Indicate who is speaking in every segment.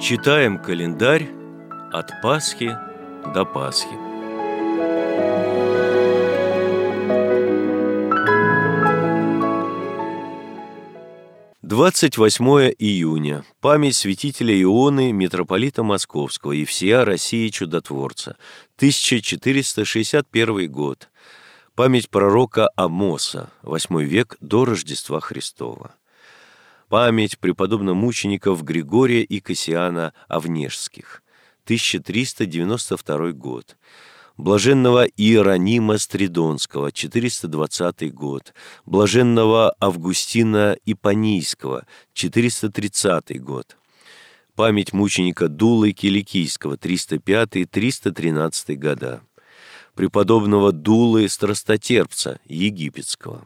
Speaker 1: Читаем календарь от Пасхи до Пасхи. Двадцать 28 июня. Память святителя Ионы, митрополита Московского и всея России чудотворца. 1461 год. Память пророка Амоса, 8 век до Рождества Христова. Память преподобномучеников Григория и Кассиана Овнежских, 1392 год. Блаженного Иеронима Стридонского, 420 год. Блаженного Августина Ипонийского, 430 год. Память мученика Дулы Киликийского, 305-313 года. Преподобного Дулы Страстотерпца Египетского.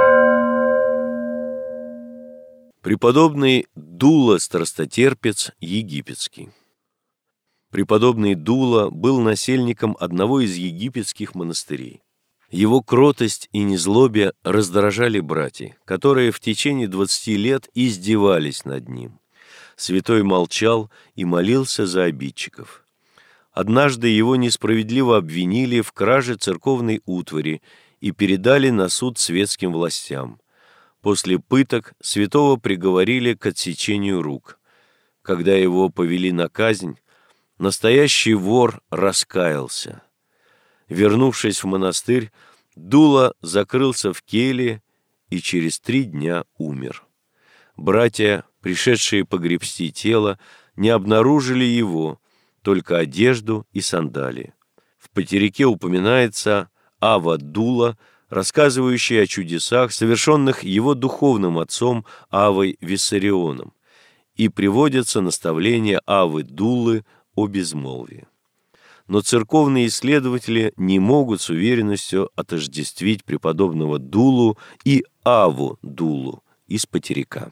Speaker 1: Преподобный Дула Страстотерпец Египетский. Преподобный Дула был насельником одного из египетских монастырей. Его кротость и незлобие раздражали братьев, которые в течение 20 лет издевались над ним. Святой молчал и молился за обидчиков. Однажды его несправедливо обвинили в краже церковной утвари и передали на суд светским властям. После пыток святого приговорили к отсечению рук. Когда его повели на казнь, настоящий вор раскаялся. Вернувшись в монастырь, Дула закрылся в келье и через 3 дня умер. Братья, пришедшие погребсти тело, не обнаружили его, только одежду и сандалии. В потеряке упоминается Ава Дула, рассказывающий о чудесах, совершенных его духовным отцом Авой Виссарионом, и приводятся наставления Авы Дулы о безмолвии. Но церковные исследователи не могут с уверенностью отождествить преподобного Дулу и Аву Дулу из потеряка.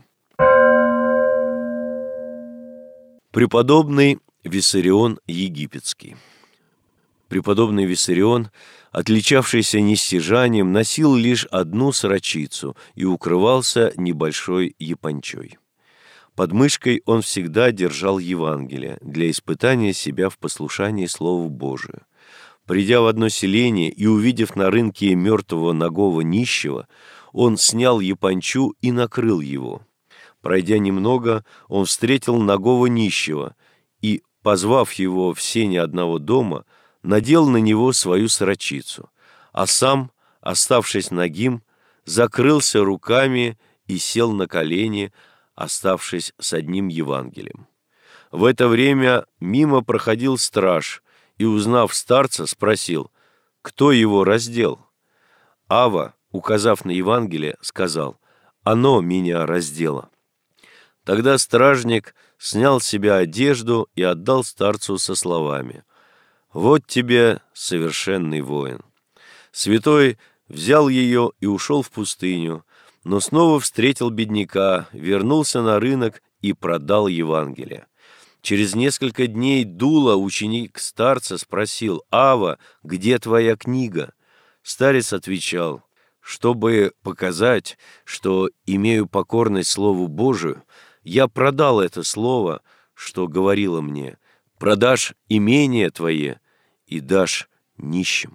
Speaker 1: Преподобный Виссарион Египетский. Преподобный Виссарион, отличавшийся нестяжанием, носил лишь одну сорочицу и укрывался небольшой япончой. Под мышкой он всегда держал Евангелие для испытания себя в послушании Слову Божию. Придя в одно селение и увидев на рынке мертвого нагого нищего, он снял япончу и накрыл его. Пройдя немного, он встретил нагого нищего и, позвав его в сени одного дома, надел на него свою сорочицу, а сам, оставшись нагим, закрылся руками и сел на колени, оставшись с одним Евангелием. В это время мимо проходил страж и, узнав старца, спросил, кто его раздел. Ава, указав на Евангелие, сказал, «Оно меня раздело». Тогда стражник снял с себя одежду и отдал старцу со словами, «Вот тебе совершенный воин». Святой взял ее и ушел в пустыню, но снова встретил бедняка, вернулся на рынок и продал Евангелие. Через несколько дней Дула, ученик старца, спросил, «Ава, где твоя книга?» Старец отвечал, «Чтобы показать, что имею покорность Слову Божию, я продал это слово, что говорило мне, продашь имение твое и дашь нищим».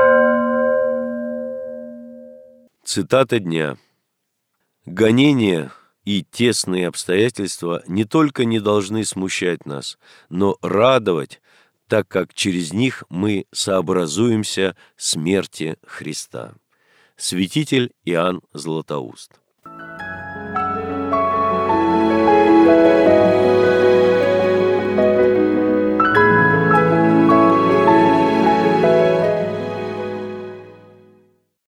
Speaker 1: Цитата дня. Гонения и тесные обстоятельства не только не должны смущать нас, но радовать, так как через них мы сообразуемся смерти Христа. Святитель Иоанн Златоуст.